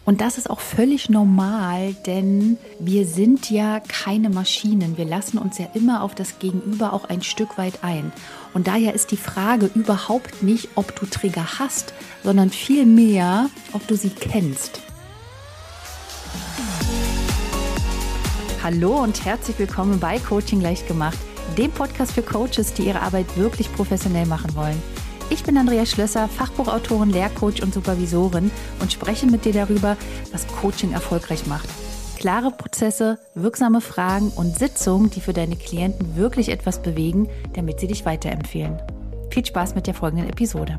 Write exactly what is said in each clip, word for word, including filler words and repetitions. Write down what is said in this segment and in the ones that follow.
Und das ist auch völlig normal, denn wir sind ja keine Maschinen. Wir lassen uns ja immer auf das Gegenüber auch ein Stück weit ein. Und daher ist die Frage überhaupt nicht, ob du Trigger hast, sondern vielmehr, ob du sie kennst. Hallo und herzlich willkommen bei Coaching leicht gemacht, dem Podcast für Coaches, die ihre Arbeit wirklich professionell machen wollen. Ich bin Andrea Schlösser, Fachbuchautorin, Lehrcoach und Supervisorin und spreche mit dir darüber, was Coaching erfolgreich macht. Klare Prozesse, wirksame Fragen und Sitzungen, die für deine Klienten wirklich etwas bewegen, damit sie dich weiterempfehlen. Viel Spaß mit der folgenden Episode.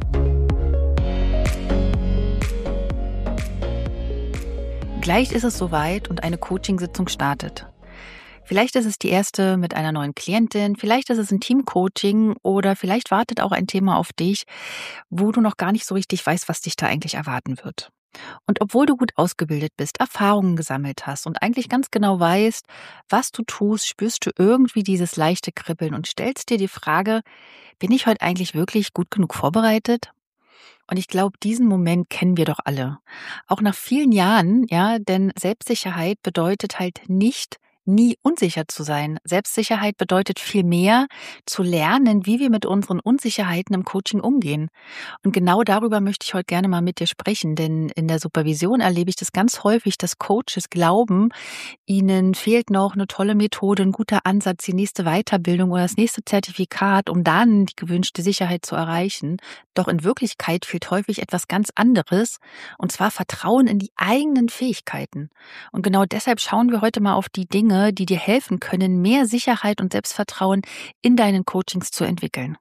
Gleich ist es soweit und eine Coachingsitzung startet. Vielleicht ist es die erste mit einer neuen Klientin, vielleicht ist es ein Teamcoaching oder vielleicht wartet auch ein Thema auf dich, wo du noch gar nicht so richtig weißt, was dich da eigentlich erwarten wird. Und obwohl du gut ausgebildet bist, Erfahrungen gesammelt hast und eigentlich ganz genau weißt, was du tust, spürst du irgendwie dieses leichte Kribbeln und stellst dir die Frage, bin ich heute eigentlich wirklich gut genug vorbereitet? Und ich glaube, diesen Moment kennen wir doch alle. Auch nach vielen Jahren, ja, denn Selbstsicherheit bedeutet halt nicht, nie unsicher zu sein. Selbstsicherheit bedeutet viel mehr, zu lernen, wie wir mit unseren Unsicherheiten im Coaching umgehen. Und genau darüber möchte ich heute gerne mal mit dir sprechen, denn in der Supervision erlebe ich das ganz häufig, dass Coaches glauben, ihnen fehlt noch eine tolle Methode, ein guter Ansatz, die nächste Weiterbildung oder das nächste Zertifikat, um dann die gewünschte Sicherheit zu erreichen. Doch in Wirklichkeit fehlt häufig etwas ganz anderes, und zwar Vertrauen in die eigenen Fähigkeiten. Und genau deshalb schauen wir heute mal auf die Dinge, die dir helfen können, mehr Sicherheit und Selbstvertrauen in deinen Coachings zu entwickeln.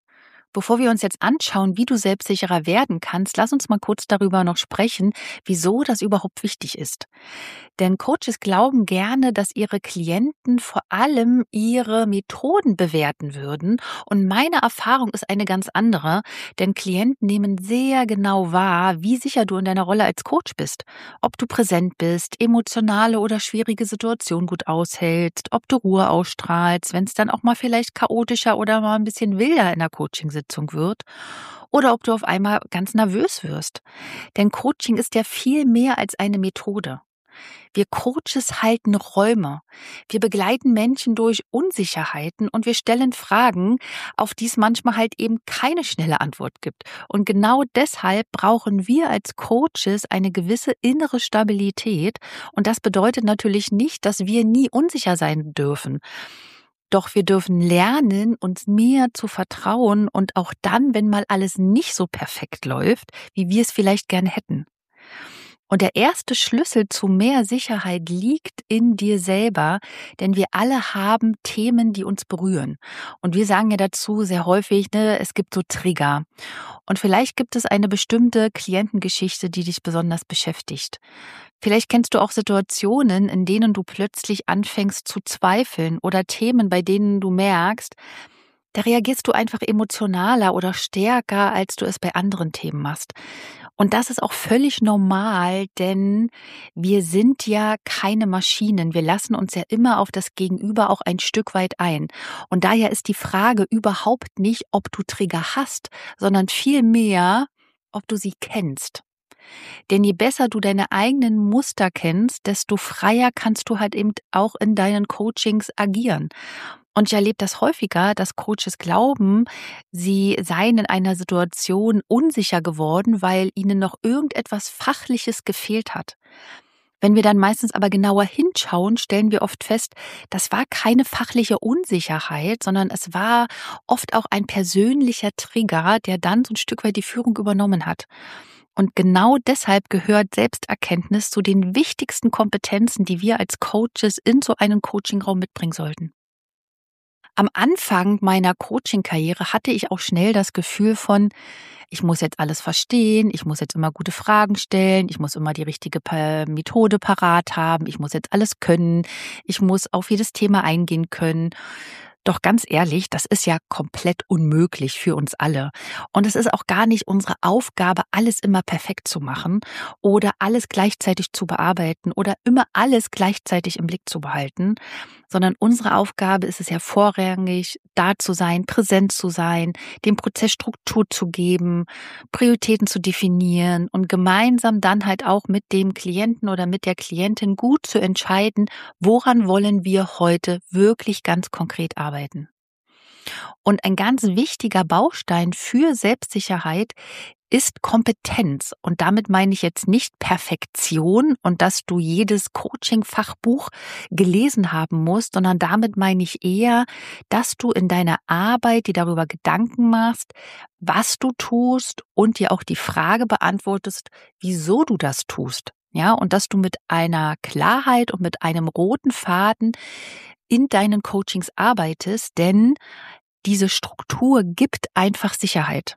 Bevor wir uns jetzt anschauen, wie du selbstsicherer werden kannst, lass uns mal kurz darüber noch sprechen, wieso das überhaupt wichtig ist. Denn Coaches glauben gerne, dass ihre Klienten vor allem ihre Methoden bewerten würden. Und meine Erfahrung ist eine ganz andere, denn Klienten nehmen sehr genau wahr, wie sicher du in deiner Rolle als Coach bist. Ob du präsent bist, emotionale oder schwierige Situationen gut aushältst, ob du Ruhe ausstrahlst, wenn es dann auch mal vielleicht chaotischer oder mal ein bisschen wilder in der Coaching wird oder ob du auf einmal ganz nervös wirst. Denn Coaching ist ja viel mehr als eine Methode. Wir Coaches halten Räume. Wir begleiten Menschen durch Unsicherheiten und wir stellen Fragen, auf die es manchmal halt eben keine schnelle Antwort gibt. Und genau deshalb brauchen wir als Coaches eine gewisse innere Stabilität. Und das bedeutet natürlich nicht, dass wir nie unsicher sein dürfen. Doch wir dürfen lernen, uns mehr zu vertrauen und auch dann, wenn mal alles nicht so perfekt läuft, wie wir es vielleicht gerne hätten. Und der erste Schlüssel zu mehr Sicherheit liegt in dir selber, denn wir alle haben Themen, die uns berühren. Und wir sagen ja dazu sehr häufig, ne, es gibt so Trigger. Und vielleicht gibt es eine bestimmte Klientengeschichte, die dich besonders beschäftigt. Vielleicht kennst du auch Situationen, in denen du plötzlich anfängst zu zweifeln oder Themen, bei denen du merkst, da reagierst du einfach emotionaler oder stärker, als du es bei anderen Themen machst. Und das ist auch völlig normal, denn wir sind ja keine Maschinen. Wir lassen uns ja immer auf das Gegenüber auch ein Stück weit ein. Und daher ist die Frage überhaupt nicht, ob du Trigger hast, sondern vielmehr, ob du sie kennst. Denn je besser du deine eigenen Muster kennst, desto freier kannst du halt eben auch in deinen Coachings agieren. Und ich erlebe das häufiger, dass Coaches glauben, sie seien in einer Situation unsicher geworden, weil ihnen noch irgendetwas Fachliches gefehlt hat. Wenn wir dann meistens aber genauer hinschauen, stellen wir oft fest, das war keine fachliche Unsicherheit, sondern es war oft auch ein persönlicher Trigger, der dann so ein Stück weit die Führung übernommen hat. Und genau deshalb gehört Selbsterkenntnis zu den wichtigsten Kompetenzen, die wir als Coaches in so einen Coachingraum mitbringen sollten. Am Anfang meiner Coaching-Karriere hatte ich auch schnell das Gefühl von, ich muss jetzt alles verstehen, ich muss jetzt immer gute Fragen stellen, ich muss immer die richtige Methode parat haben, ich muss jetzt alles können, ich muss auf jedes Thema eingehen können. Doch ganz ehrlich, das ist ja komplett unmöglich für uns alle. Und es ist auch gar nicht unsere Aufgabe, alles immer perfekt zu machen oder alles gleichzeitig zu bearbeiten oder immer alles gleichzeitig im Blick zu behalten, sondern unsere Aufgabe ist es ja vorrangig, da zu sein, präsent zu sein, dem Prozess Struktur zu geben, Prioritäten zu definieren und gemeinsam dann halt auch mit dem Klienten oder mit der Klientin gut zu entscheiden, woran wollen wir heute wirklich ganz konkret arbeiten. Und ein ganz wichtiger Baustein für Selbstsicherheit ist Kompetenz. Und damit meine ich jetzt nicht Perfektion und dass du jedes Coaching-Fachbuch gelesen haben musst, sondern damit meine ich eher, dass du in deiner Arbeit dir darüber Gedanken machst, was du tust und dir auch die Frage beantwortest, wieso du das tust. Ja, und dass du mit einer Klarheit und mit einem roten Faden in deinen Coachings arbeitest, denn diese Struktur gibt einfach Sicherheit.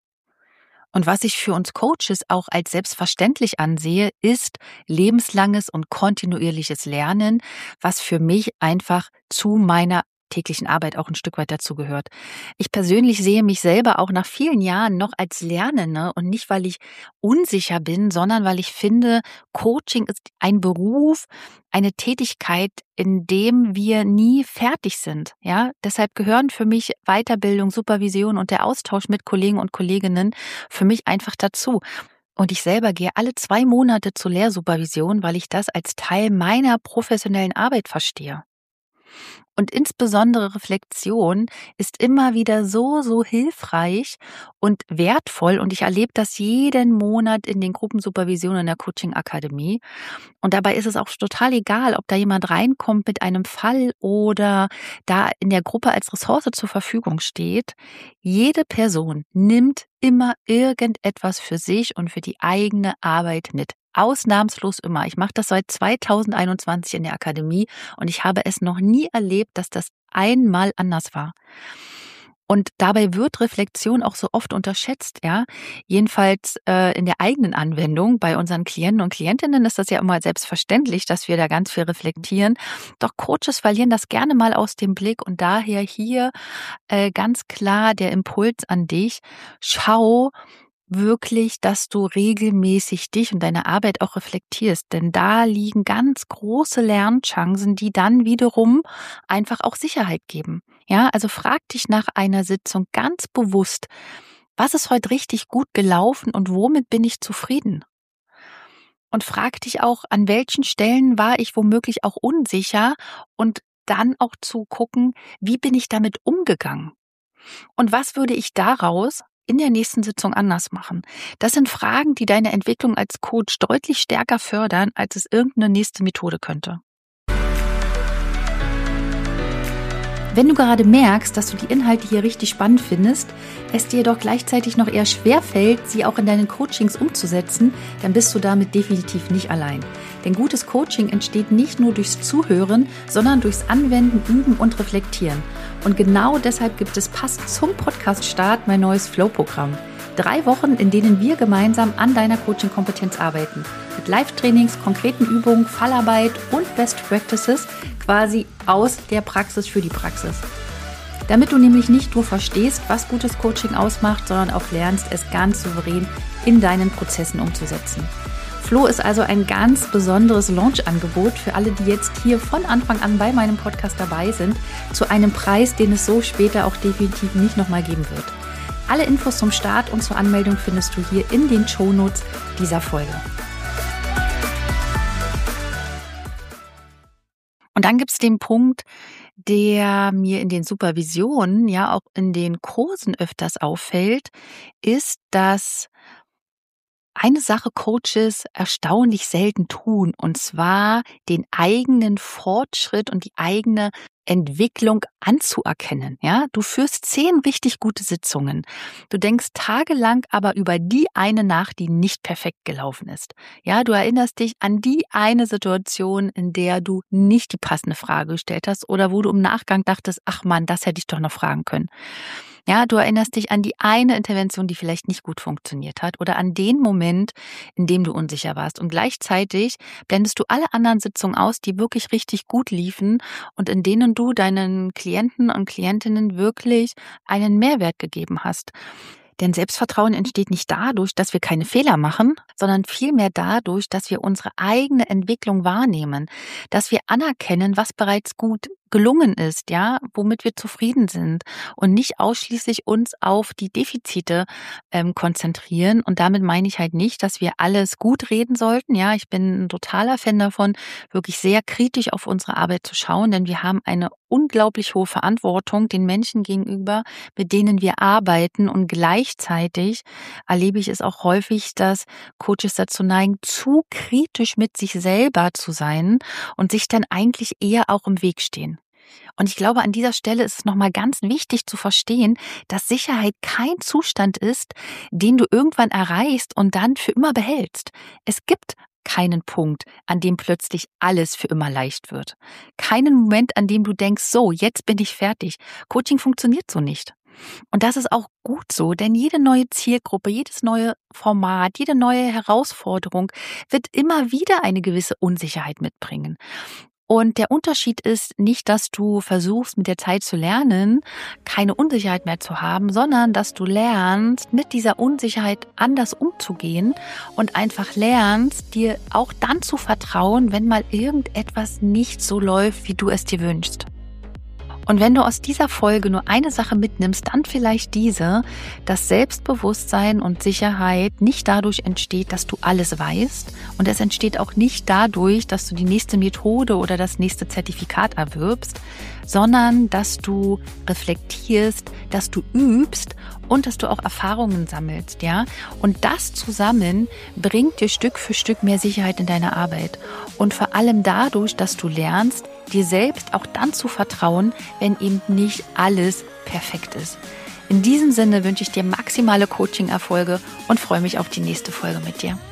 Und was ich für uns Coaches auch als selbstverständlich ansehe, ist lebenslanges und kontinuierliches Lernen, was für mich einfach zu meiner täglichen Arbeit auch ein Stück weit dazugehört. Ich persönlich sehe mich selber auch nach vielen Jahren noch als Lernende und nicht, weil ich unsicher bin, sondern weil ich finde, Coaching ist ein Beruf, eine Tätigkeit, in dem wir nie fertig sind. Ja, deshalb gehören für mich Weiterbildung, Supervision und der Austausch mit Kollegen und Kolleginnen für mich einfach dazu. Und ich selber gehe alle zwei Monate zur Lehrsupervision, weil ich das als Teil meiner professionellen Arbeit verstehe. Und insbesondere Reflexion ist immer wieder so, so hilfreich und wertvoll. Und ich erlebe das jeden Monat in den Gruppensupervisionen in der Coaching-Akademie. Und dabei ist es auch total egal, ob da jemand reinkommt mit einem Fall oder da in der Gruppe als Ressource zur Verfügung steht. Jede Person nimmt immer irgendetwas für sich und für die eigene Arbeit mit. Ausnahmslos immer. Ich mache das seit zweitausendeinundzwanzig in der Akademie und ich habe es noch nie erlebt, dass das einmal anders war. Und dabei wird Reflexion auch so oft unterschätzt, ja. Jedenfalls äh, in der eigenen Anwendung bei unseren Klienten und Klientinnen ist das ja immer selbstverständlich, dass wir da ganz viel reflektieren. Doch Coaches verlieren das gerne mal aus dem Blick und daher hier äh, ganz klar der Impuls an dich. Schau wirklich, dass du regelmäßig dich und deine Arbeit auch reflektierst, denn da liegen ganz große Lernchancen, die dann wiederum einfach auch Sicherheit geben. Ja, also frag dich nach einer Sitzung ganz bewusst, was ist heute richtig gut gelaufen und womit bin ich zufrieden? Und frag dich auch, an welchen Stellen war ich womöglich auch unsicher und dann auch zu gucken, wie bin ich damit umgegangen? Und was würde ich daraus in der nächsten Sitzung anders machen? Das sind Fragen, die deine Entwicklung als Coach deutlich stärker fördern, als es irgendeine nächste Methode könnte. Wenn du gerade merkst, dass du die Inhalte hier richtig spannend findest, es dir jedoch gleichzeitig noch eher schwerfällt, sie auch in deinen Coachings umzusetzen, dann bist du damit definitiv nicht allein. Denn gutes Coaching entsteht nicht nur durchs Zuhören, sondern durchs Anwenden, Üben und Reflektieren. Und genau deshalb gibt es passend zum Podcast-Start mein neues Flow-Programm. Drei Wochen, in denen wir gemeinsam an deiner Coaching-Kompetenz arbeiten. Mit Live-Trainings, konkreten Übungen, Fallarbeit und Best Practices quasi aus der Praxis für die Praxis. Damit du nämlich nicht nur verstehst, was gutes Coaching ausmacht, sondern auch lernst, es ganz souverän in deinen Prozessen umzusetzen. Flow ist also ein ganz besonderes Launch-Angebot für alle, die jetzt hier von Anfang an bei meinem Podcast dabei sind, zu einem Preis, den es so später auch definitiv nicht nochmal geben wird. Alle Infos zum Start und zur Anmeldung findest du hier in den Shownotes dieser Folge. Und dann gibt es den Punkt, der mir in den Supervisionen, ja auch in den Kursen öfters auffällt, ist, dass eine Sache Coaches erstaunlich selten tun, und zwar den eigenen Fortschritt und die eigene Entwicklung anzuerkennen. Ja, du führst zehn richtig gute Sitzungen. Du denkst tagelang aber über die eine nach, die nicht perfekt gelaufen ist. Ja, du erinnerst dich an die eine Situation, in der du nicht die passende Frage gestellt hast oder wo du im Nachgang dachtest, ach Mann, das hätte ich doch noch fragen können. Ja, du erinnerst dich an die eine Intervention, die vielleicht nicht gut funktioniert hat oder an den Moment, in dem du unsicher warst. Und gleichzeitig blendest du alle anderen Sitzungen aus, die wirklich richtig gut liefen und in denen du deinen Klienten und Klientinnen wirklich einen Mehrwert gegeben hast. Denn Selbstvertrauen entsteht nicht dadurch, dass wir keine Fehler machen, sondern vielmehr dadurch, dass wir unsere eigene Entwicklung wahrnehmen, dass wir anerkennen, was bereits gut gelungen ist, ja, womit wir zufrieden sind und nicht ausschließlich uns auf die Defizite ähm, konzentrieren. Und damit meine ich halt nicht, dass wir alles gut reden sollten. Ja, ich bin ein totaler Fan davon, wirklich sehr kritisch auf unsere Arbeit zu schauen, denn wir haben eine unglaublich hohe Verantwortung den Menschen gegenüber, mit denen wir arbeiten. Und gleichzeitig erlebe ich es auch häufig, dass Coaches dazu neigen, zu kritisch mit sich selber zu sein und sich dann eigentlich eher auch im Weg stehen. Und ich glaube, an dieser Stelle ist es nochmal ganz wichtig zu verstehen, dass Sicherheit kein Zustand ist, den du irgendwann erreichst und dann für immer behältst. Es gibt keinen Punkt, an dem plötzlich alles für immer leicht wird. Keinen Moment, an dem du denkst, so, jetzt bin ich fertig. Coaching funktioniert so nicht. Und das ist auch gut so, denn jede neue Zielgruppe, jedes neue Format, jede neue Herausforderung wird immer wieder eine gewisse Unsicherheit mitbringen. Und der Unterschied ist nicht, dass du versuchst, mit der Zeit zu lernen, keine Unsicherheit mehr zu haben, sondern dass du lernst, mit dieser Unsicherheit anders umzugehen und einfach lernst, dir auch dann zu vertrauen, wenn mal irgendetwas nicht so läuft, wie du es dir wünschst. Und wenn du aus dieser Folge nur eine Sache mitnimmst, dann vielleicht diese, dass Selbstbewusstsein und Sicherheit nicht dadurch entsteht, dass du alles weißt, und es entsteht auch nicht dadurch, dass du die nächste Methode oder das nächste Zertifikat erwirbst, sondern dass du reflektierst, dass du übst und dass du auch Erfahrungen sammelst, ja? Und das zusammen bringt dir Stück für Stück mehr Sicherheit in deiner Arbeit. Und vor allem dadurch, dass du lernst, dir selbst auch dann zu vertrauen, wenn eben nicht alles perfekt ist. In diesem Sinne wünsche ich dir maximale Coaching-Erfolge und freue mich auf die nächste Folge mit dir.